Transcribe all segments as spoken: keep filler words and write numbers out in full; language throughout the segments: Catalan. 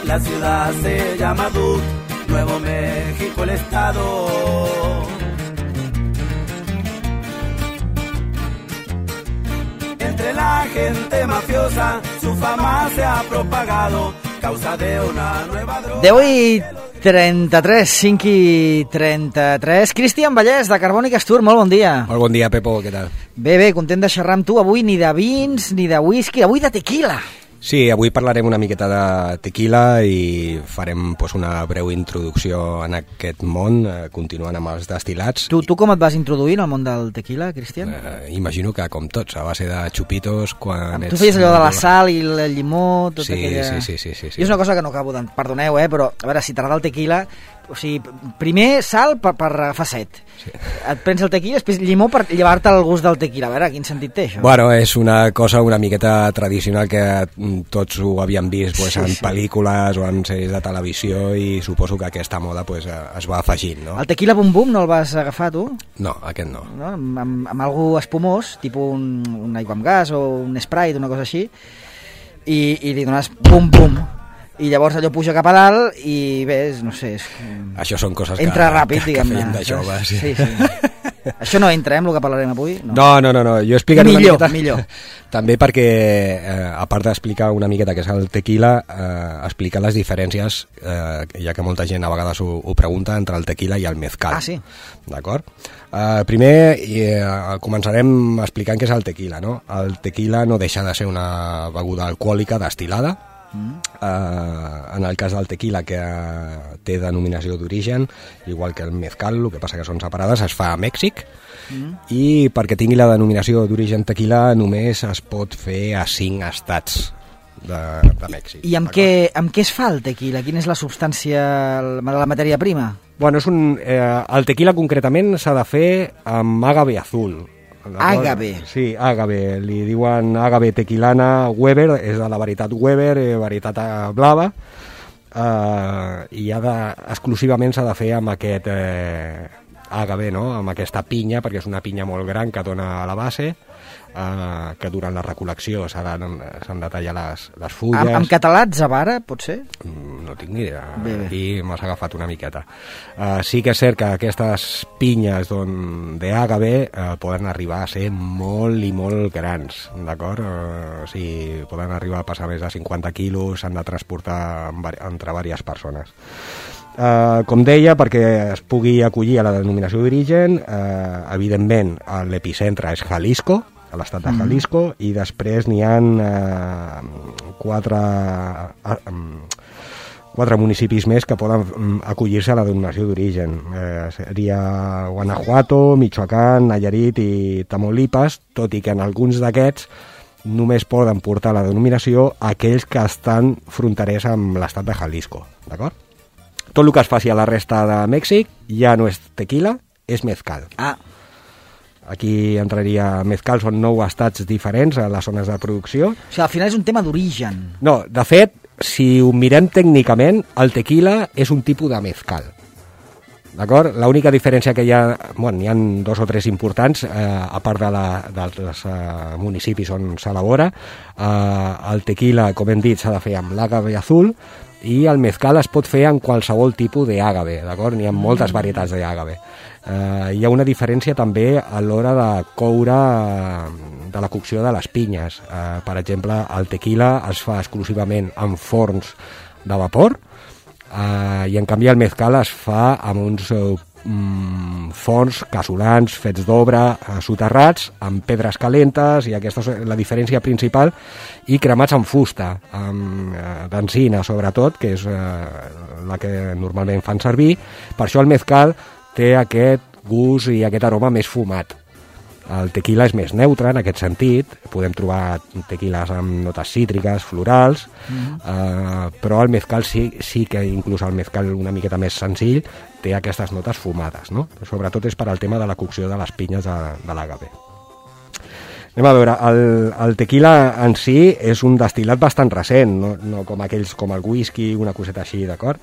La ciudad se llama Duc, Nuevo México el estado. Entre la gente mafiosa su fama se ha propagado, causa de una nueva droga. deu i trenta-tres, cinc i trenta-tres. Cristian Vallès, de Carbònic Astur, molt bon dia. Molt bon dia, Pepo, què tal? Bé, bé, content de xerrar amb tu. Avui ni de vins, ni de whisky, avui de tequila. Sí, avui parlarem una miqueta de tequila i farem pues, una breu introducció en aquest món, eh, continuant amb els destil·lats. Tu, tu com et vas introduir al món del tequila, Cristian? Eh, imagino que com tots, a base de xupitos, quan Tu ets... feies allò de la sal i el llimó, tota sí, aquella... Sí, sí, sí, sí, sí. I és una cosa que no acabo de... Perdoneu, eh, però a veure, si t'agrada el tequila... O sigui, primer sal per, per agafar set. Sí. Et prens el tequila, després llimó per llevar-te el gust del tequila. A veure, quin sentit té això? Bueno, és una cosa una miqueta tradicional que tots ho havíem vist pues, sí, en sí. pel·lícules o en sèries de televisió i suposo que aquesta moda pues, es va afegint, no? El tequila bum bum no el vas agafar, tu? No, aquest no. no? Amb, amb, amb algú espumós, tipus un, un aigua amb gas o un Sprite, una cosa així, i, i li dones bum bum. I llavors allò puja cap a dalt i bé, no sé... És... Això són coses que, entra ràpid, que, que fèiem de joves. Sí, sí. sí. Això no entra, eh, amb el que parlarem avui? No, no, no, no, no. Jo explicaré millor, una miqueta... Millor, També perquè, eh, a part d'explicar una miqueta què és el tequila, eh, explicar les diferències, eh, ja que molta gent a vegades ho, ho pregunta, entre el tequila i el mezcal. Ah, sí? D'acord? Eh, primer, eh, començarem explicant què és el tequila, no? El tequila no deixa de ser una beguda alcohòlica destil·lada. Mm. Uh, en el cas del tequila, que uh, té denominació d'origen igual que el mezcal, el que passa que són separades, es fa a Mèxic. Mm. I perquè tingui la denominació d'origen tequila només es pot fer a cinc estats de, de Mèxic. I amb què, amb què es fa el tequila? Quina és la substància, la matèria prima? Bueno, és un, eh, el tequila concretament s'ha de fer amb agave azul. Agave. Sí, agave. Li diuen agave tequilana Weber, és de la varietat Weber, eh, varietat blava, eh, i ha de, exclusivament s'ha de fer amb aquest eh, agave, no? Amb aquesta pinya, perquè és una pinya molt gran que dona a la base, eh, que durant la recol·lecció s'han de, s'han de tallar les, les fulles. Amb, amb català atzavara, pot ser? No tinc ni idea, bé, bé. Aquí m'has agafat una miqueta. Uh, sí que és cert que aquestes pinyes d'agave uh, poden arribar a ser molt i molt grans, d'acord? Uh, o sigui, poden arribar a passar més de cinquanta quilos, s'han de transportar entre diverses persones. Uh, com deia, perquè es pugui acollir a la denominació d'origen, uh, evidentment l'epicentre és Jalisco, a l'estat de Jalisco, mm. i després n'hi ha eh, quatre, eh, quatre municipis més que poden eh, acollir-se a la denominació d'origen. Eh, seria Guanajuato, Michoacán, Nayarit i Tamaulipas, tot i que en alguns d'aquests només poden portar la denominació aquells que estan fronterers amb l'estat de Jalisco, d'acord? Tot el que es faci a la resta de Mèxic ja no és tequila, és mezcal. Ah, aquí entraria mezcal, són nou estats diferents a les zones de producció. o sigui, al final és un tema d'origen. No, de fet, si ho mirem tècnicament, el tequila és un tipus de mezcal. D'acord? L'única diferència que hi ha, bueno, hi ha dos o tres importants, eh, a part de la, dels eh, municipis on s'elabora, eh, el tequila, com hem dit, s'ha de fer amb l'agave azul, i el mezcal es pot fer en qualsevol tipus d'agave, d'acord? N'hi ha moltes varietats d'agave. Eh, hi ha una diferència també a l'hora de coure, eh, de la cocció de les pinyes. Eh, per exemple, el tequila es fa exclusivament en forns de vapor, eh, i en canvi el mezcal es fa amb uns eh, forns casolans fets d'obra, eh, soterrats amb pedres calentes, i aquesta és la diferència principal, i cremats amb fusta, amb eh, benzina sobretot, que és eh, la que normalment fan servir. Per això el mezcal té aquest gust i aquest aroma més fumat. El tequila és més neutre en aquest sentit, podem trobar tequiles amb notes cítriques, florals, mm-hmm. eh, però el mezcal sí, sí que inclús el mezcal una miqueta més senzill té aquestes notes fumades, no? Sobretot és per al tema de la cocció de les pinyes de, de l'agave. Anem a veure, el, el tequila en si és un destil·lat bastant recent, no, no com aquells com el whisky, una coseta així, d'acord?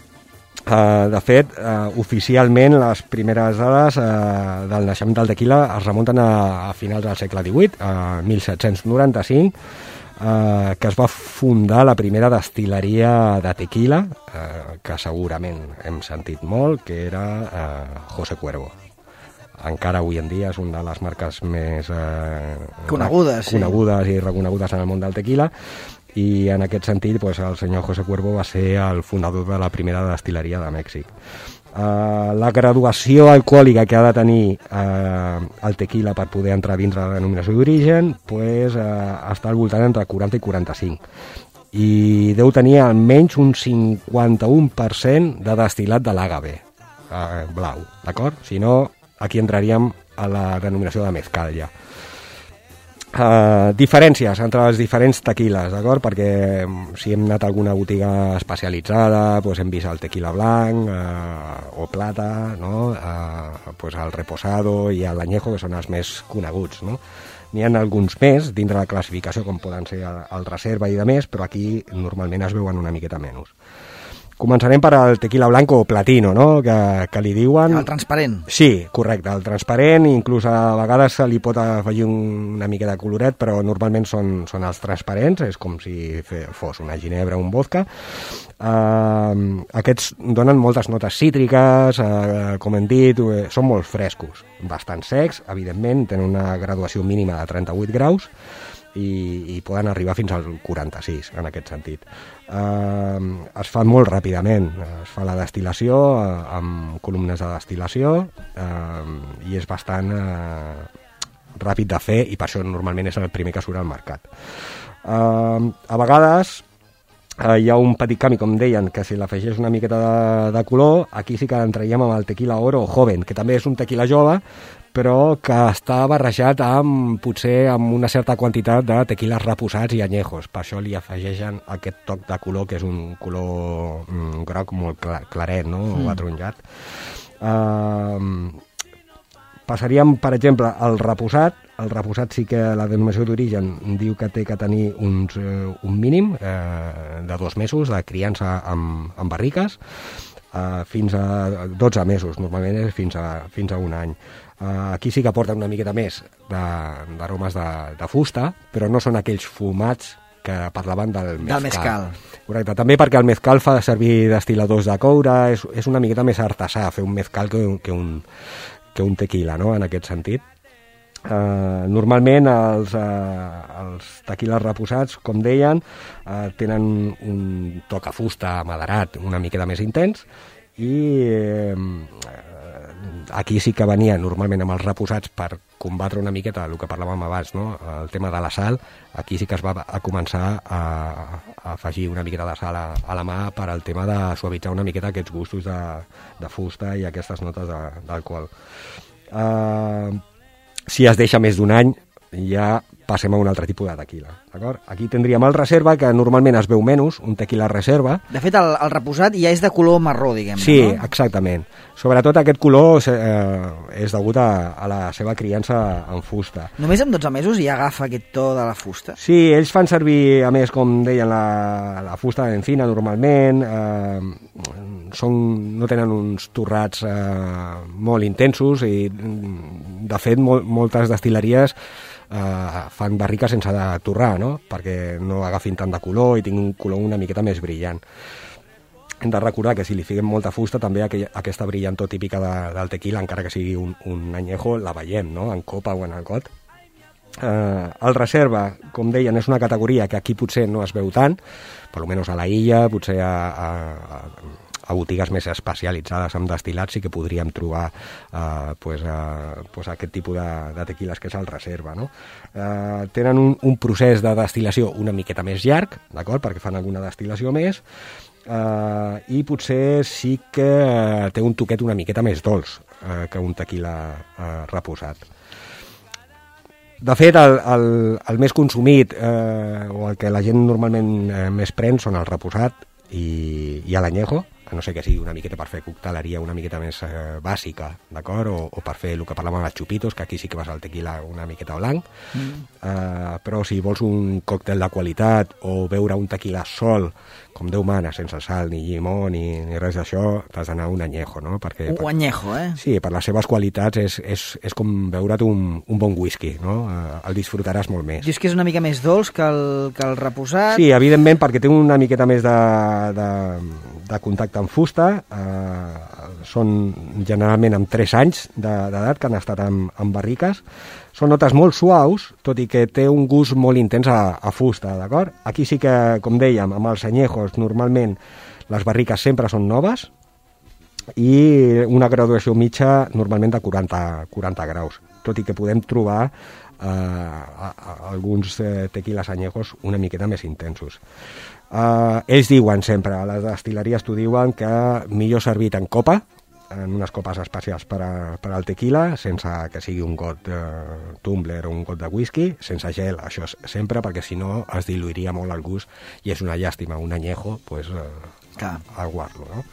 Uh, de fet, uh, oficialment les primeres dades uh, del naixement del tequila es remunten a, a finals del segle divuit, a mil set-cents noranta-cinc, eh, que es va fundar la primera destil·leria de tequila, eh, que segurament hem sentit molt, que era eh, José Cuervo. Encara avui en dia és una de les marques més eh, conegudes, sí. conegudes i reconegudes en el món del tequila, i en aquest sentit pues, el senyor José Cuervo va ser el fundador de la primera destil·leria de Mèxic. Uh, la graduació alcohòlica que ha de tenir uh, el tequila per poder entrar dins la denominació d'origen pues, uh, està al voltant entre quaranta i quaranta-cinc, i deu tenir almenys un cinquanta-u per cent de destil·lat de l'agave uh, blau, d'acord? Si no, aquí entraríem a la denominació de mezcal ja. Uh, diferències entre els diferents tequiles, d'acord? Perquè si hem anat a alguna botiga especialitzada, pues hem vist el tequila blanc uh, o plata, no? uh, pues el reposado i l'añejo, que són els més coneguts, no? N'hi ha alguns més dintre la classificació, com poden ser el, el reserva i de més, però aquí normalment es veuen una miqueta menys. Començarem per al tequila blanco o platino, no? que, que li diuen... El transparent. Sí, correcte, el transparent, inclús a vegades se li pot afegir un, una mica de coloret, però normalment són, són els transparents, és com si fe, fos una ginebra o un vodka. Uh, aquests donen moltes notes cítriques, uh, com hem dit, uh, són molt frescos, bastant secs, evidentment, tenen una graduació mínima de trenta-vuit graus, i, i poden arribar fins al quaranta-sis, en aquest sentit. Uh, es fan molt ràpidament, es fa la destil·lació uh, amb columnes de destil·lació uh, i és bastant uh, ràpid de fer, i per això normalment és el primer que surt al mercat. Uh, a vegades uh, hi ha un petit canvi, com deien, que si l'afegeix una miqueta de, de color, aquí sí que entraríem amb el tequila oro joven, que també és un tequila jove, però que està barrejat amb, potser amb una certa quantitat de tequiles reposats i anyejos. Per això li afegeixen aquest toc de color, que és un color mm, groc molt clar, claret, no? Mm. O ataronjat. Uh, passaríem, per exemple, al reposat. El reposat sí que la denominació d'origen diu que té que tenir uns, uh, un mínim uh, de dos mesos de criança amb, amb barriques, uh, fins a dotze mesos, normalment és fins a, fins a un any. Uh, aquí sí que porten una miqueta més d'aromes de, de, de fusta, però no són aquells fumats que parlaven del mezcal. Del mezcal. Correcte, també perquè el mezcal fa servir destil·ladors de coure, és, és una miqueta més artesà fer un mezcal que, que, un, que un tequila, no?, en aquest sentit. Uh, normalment els, uh, els tequiles reposats, com deien, uh, tenen un toc a fusta amaderat una miqueta més intens, i uh, aquí sí que venia normalment amb els reposats per combatre una miqueta el que parlàvem abans, no? El tema de la sal. Aquí sí que es va a començar a, a afegir una miqueta de sal a, a la mà per al tema de suavitzar una miqueta aquests gustos de, de fusta i aquestes notes d'alcohol. Uh, si es deixa més d'un any, ja passem a un altre tipus de tequila, d'acord? Aquí tindríem el reserva, que normalment es veu menys, un tequila reserva. De fet, el, el reposat ja és de color marró, diguem-ne, sí, no? Sí, exactament. Sobretot aquest color eh, és degut a, a la seva criança en fusta. Només amb dotze mesos ja agafa aquest to de la fusta? Sí, ells fan servir, a més, com deien, la, la fusta d'encina normalment, eh, són, no tenen uns torrats eh, molt intensos, i de fet mol, moltes destil·leries Uh, fan barriques sense de torrar, no?, perquè no agafin tant de color i tinguin un color una miqueta més brillant. Hem de recordar que si li fiquem molta fusta, també aquella, aquesta brillantor típica de, del tequila, encara que sigui un, un añejo, la veiem, no?, en copa o en el got. Uh, el reserva, com deien, és una categoria que aquí potser no es veu tant, per almenys a la illa, potser a, a, a a botigues més especialitzades en destil·lats sí que podríem trobar eh, pues, eh, pues aquest tipus de, de tequiles, que és el reserva, no? Eh, tenen un, un procés de destil·lació una miqueta més llarg, d'acord?, perquè fan alguna destil·lació més, eh, i potser sí que té un toquet una miqueta més dolç eh, que un tequila eh, reposat. De fet, el, el, el més consumit eh, o el que la gent normalment eh, més pren són el reposat i, i l'añejo, no sé que sigui una miqueta per fer cocteleria una miqueta més eh, bàsica, d'acord? O, o per fer el que parlàvem dels xupitos, que aquí sí que vas al tequila una miqueta blanc. Mm. Uh, però si vols un còctel de qualitat o beure un tequila sol, com Déu mana, sense sal, ni llimó, ni, ni res d'això, t'has d'anar un añejo, no? Perquè, un per, añejo, eh? Sí, per les seves qualitats és, és, és com beure't un, un bon whisky, no? Uh, el disfrutaràs molt més. Dius que és una mica més dolç que el, que el reposat? Sí, evidentment, perquè té una miqueta més de, de, de contacte amb fusta. Uh, són generalment amb tres anys d'edat que han estat amb, amb barriques. Són notes molt suaus, tot i que té un gust molt intens a, a fusta, d'acord? Aquí sí que, com dèiem, amb els anyejos, normalment les barriques sempre són noves i una graduació mitja normalment de quaranta, quaranta graus, tot i que podem trobar eh, a, a, alguns eh, tequiles anyejos una miqueta més intensos. Eh, ells diuen sempre, a les destileries t'ho diuen, que millor servit en copa, en unes copes especials per, a, per al tequila, sense que sigui un got de tumbler o un got de whisky, sense gel, això sempre, perquè si no es diluiria molt el gust i és una llàstima, un añejo, pues, eh, aguar-lo, no?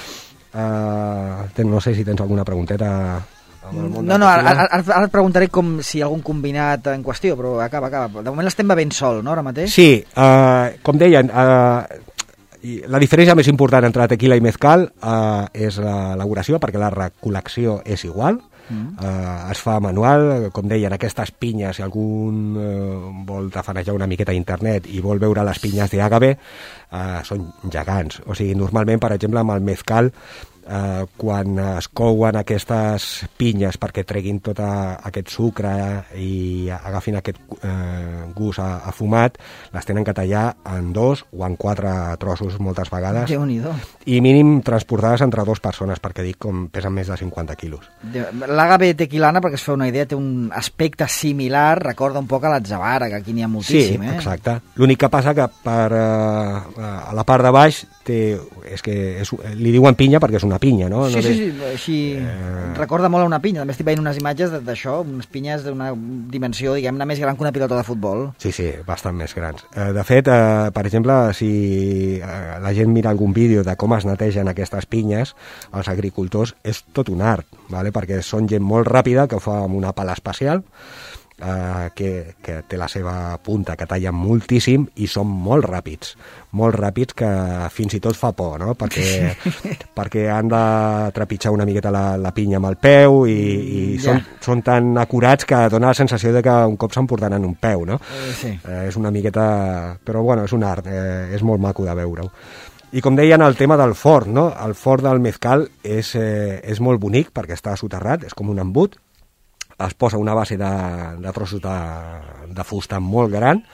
Uh, no sé si tens alguna pregunteta amb el món no, no, ara, ara, ara et preguntaré com si hi ha algun combinat en qüestió, però acaba, acaba. De moment l'estem bevent sol, no, ara mateix? Sí, uh, com deien, uh, la diferència més important entre tequila i mezcal uh, és l'elaboració, perquè la recol·lecció és igual. Mm. Uh, es fa manual, com deien, aquestes pinyes, si algun uh, vol tafanejar una miqueta a internet i vol veure les pinyes d'agave, uh, són gegants. O sigui, normalment, per exemple, amb el mezcal, uh, quan es couen aquestes pinyes perquè treguin tot a, aquest sucre i agafin aquest uh, gust a, a fumat, les tenen que tallar en dos o en quatre trossos moltes vegades. Déu-n'hi-do. I mínim transportades entre dues persones, perquè dic com pesen més de cinquanta quilos. L'agave tequilana, perquè es fa una idea, té un aspecte similar, recorda un poc a l'atzavara, que aquí n'hi ha moltíssim. Sí, eh? Exacte. L'únic que passa que per, uh, a la part de baix té, és que és, li diuen pinya perquè és una pinya, no? Sí, no sí, té... sí, així eh... recorda molt a una pinya. També estic veient unes imatges d'això, unes pinyes d'una dimensió, diguem-ne, més gran que una pilota de futbol. Sí, sí, bastant més grans. Uh, de fet, uh, per exemple, si uh, la gent mira algun vídeo de com es netegen aquestes pinyes, els agricultors, és tot un art, ¿vale? Perquè són gent molt ràpida que ho fa amb una pala especial, eh, que, que té la seva punta, que talla moltíssim i són molt ràpids, molt ràpids que fins i tot fa por, no? Perquè, perquè han de trepitjar una miqueta la, la pinya amb el peu i, i són, yeah. són tan acurats que dona la sensació de que un cop s'emportaran un peu, no? Eh, sí. Eh, és una miqueta... Però bueno, és un art, eh, és molt maco de veure-ho. I com deien, el tema del forn, no? El forn del mezcal és, eh, és molt bonic perquè està soterrat, és com un embut, es posa una base de, de trossos de, de fusta molt gran,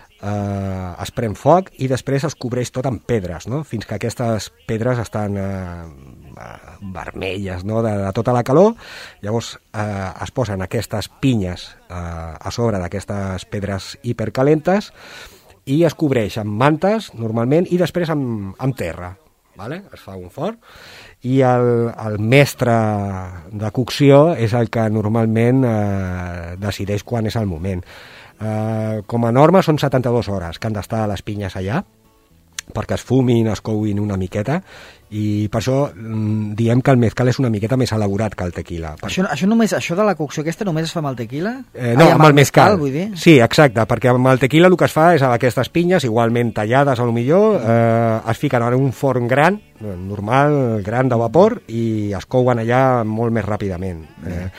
eh, es pren foc i després es cobreix tot amb pedres, no? Fins que aquestes pedres estan eh, vermelles, no? de, de tota la calor. Llavors eh, es posen aquestes pinyes eh, a sobre d'aquestes pedres hipercalentes i es cobreix amb mantes, normalment, i després amb, amb terra. Vale? Es fa un forn i el, el mestre de cocció és el que normalment eh, decideix quan és el moment. Eh, com a norma són setanta-dues hores que han d'estar les pinyes allà perquè es fumin, es couin una miqueta, i per això mm, diem que el mezcal és una miqueta més elaborat que el tequila. Això, això, només, això de la cocció aquesta només es fa amb el tequila? Eh, no, Ai, amb, amb el mezcal. mezcal vull dir? Sí, exacte, perquè amb el tequila el que es fa és amb aquestes pinyes, igualment tallades a lo millor, eh, es fiquen en un forn gran, normal, gran de vapor, i es couen allà molt més ràpidament. Eh,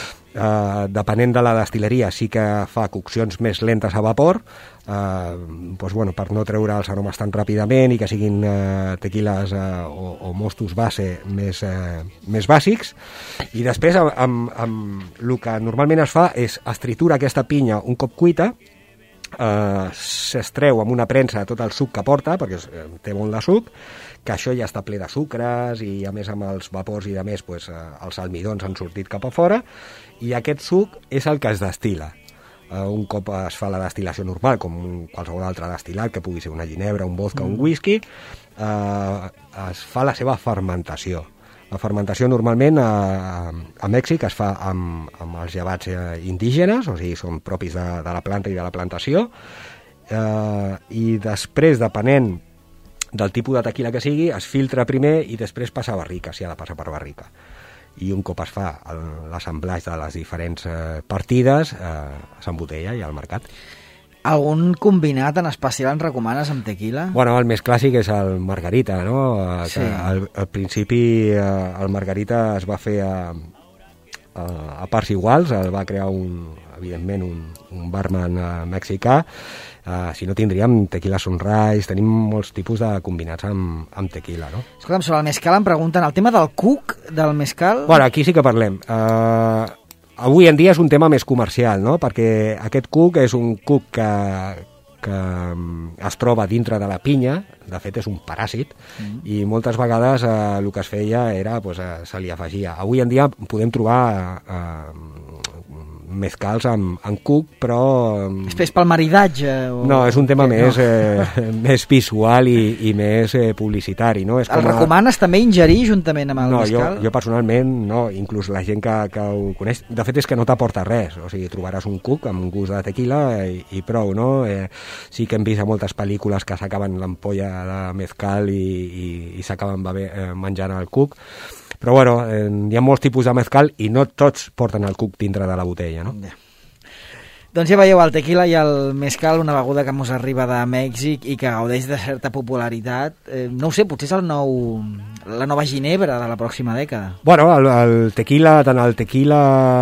Uh, depenent de la destileria sí que fa coccions més lentes a vapor, uh, doncs, bueno, per no treure els aromes tan ràpidament i que siguin uh, tequiles uh, o, o mostos base més, uh, més bàsics. I després amb, amb, amb el que normalment es fa és es tritura aquesta pinya un cop cuita, uh, s'estreu amb una premsa tot el suc que porta, perquè uh, té molt de suc, que això ja està ple de sucres i a més amb els vapors i de més pues, eh, els almidons han sortit cap a fora i aquest suc és el que es destil·la. Eh, un cop es fa la destil·lació normal, com un, qualsevol altre destil·lat, que pugui ser una ginebra, un vodka, mm. un whisky, eh, es fa la seva fermentació. La fermentació normalment a, a Mèxic es fa amb, amb els llevats eh, indígenes, o sigui, són propis de, de la planta i de la plantació, eh, i després, depenent del tipus de tequila que sigui, es filtra primer i després passa a barrica, si ha de passar per barrica. I un cop es fa l'assemblatge de les diferents eh, partides, eh, s'embotella i al mercat. Algun combinat en especial ens recomanes amb tequila? Bueno, el més clàssic és el margarita, no? Eh, Sí. Que al, al principi eh, el margarita es va fer a, a, a parts iguals, el va crear un, evidentment un, un barman eh, mexicà. Uh, si no tindríem tequila sunrise, tenim molts tipus de combinats amb, amb tequila, no? Escolta'm, sobre el mezcal em pregunten, el tema del cuc del mezcal... Bueno, aquí sí que parlem. Uh, avui en dia és un tema més comercial, no? Perquè aquest cuc és un cuc que, que es troba dintre de la pinya, de fet és un paràsit, mm. i moltes vegades uh, el que es feia era, pues, uh, se li afegia. Avui en dia podem trobar... Uh, mezcals amb, amb cuc, però... Després pel maridatge? O... No, és un tema no. més, eh, més visual i, i més eh, publicitari, no? És el com a... recomanes també ingerir juntament amb el no, mezcal? Jo, jo personalment no, inclús la gent que, que ho coneix, de fet és que no t'aporta res, o sigui, trobaràs un cuc amb un gust de tequila i, i prou, no? Eh, sí que hem vist a moltes pel·lícules que s'acaben l'ampolla de mezcal i, i, i s'acaben eh, menjant el cuc, però bueno, eh, hi ha molts tipus de mezcal i no tots porten el cuc dintre de la botella, no? Ja. Doncs ja veieu, el tequila i el mezcal, una beguda que mos arriba de Mèxic i que gaudeix de certa popularitat. Eh, no ho sé, potser és el nou, la nova ginebra de la pròxima dècada. Bueno, el, el tequila, tant el tequila...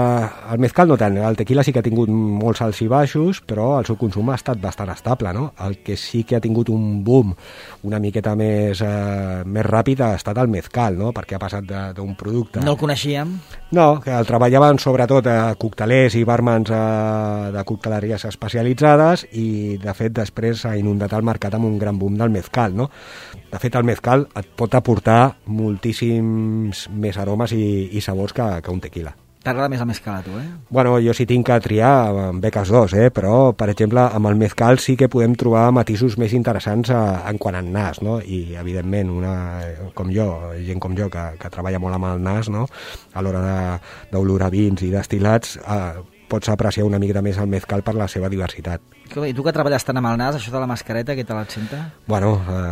El mezcal no tant, el tequila sí que ha tingut molts alts i baixos, però el seu consum ha estat bastant estable, no? El que sí que ha tingut un boom una miqueta més, eh, més ràpid ha estat el mezcal, no? Perquè ha passat d'un producte... No el coneixíem? No, que el treballaven sobretot a coctelers i bàrmans eh, de cocteleries especialitzades i, de fet, després s'ha inundat el mercat amb un gran boom del mezcal, no? De fet, el mezcal et pot aportar moltíssims més aromes i, i sabors que, que un tequila. T'agrada més el mezcal a tu, eh? Bueno, jo sí tinc que triar, em veig els dos, eh? Però, per exemple, amb el mezcal sí que podem trobar matisos més interessants a, en quant al nas, no? I, evidentment, una, com jo, gent com jo, que, que treballa molt amb el nas, no? A l'hora d'olorar vins i destil·lats, eh, pots apreciar una mica més el mezcal per la seva diversitat. I tu que treballes tant amb el nas, això de la mascareta, què tal et senta? Bueno,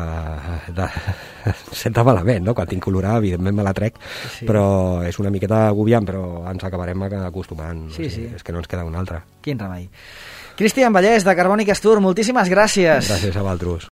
eh, de, senta malament, no? Quan tinc colorada, evidentment me la trec, sí. Però és una miqueta agobiant, però ens acabarem acostumant. Sí, o sigui, sí. És que no ens queda una altra. Quin remei. Cristian Vallès, de Carbònic Astur, moltíssimes gràcies. Gràcies a vosaltres.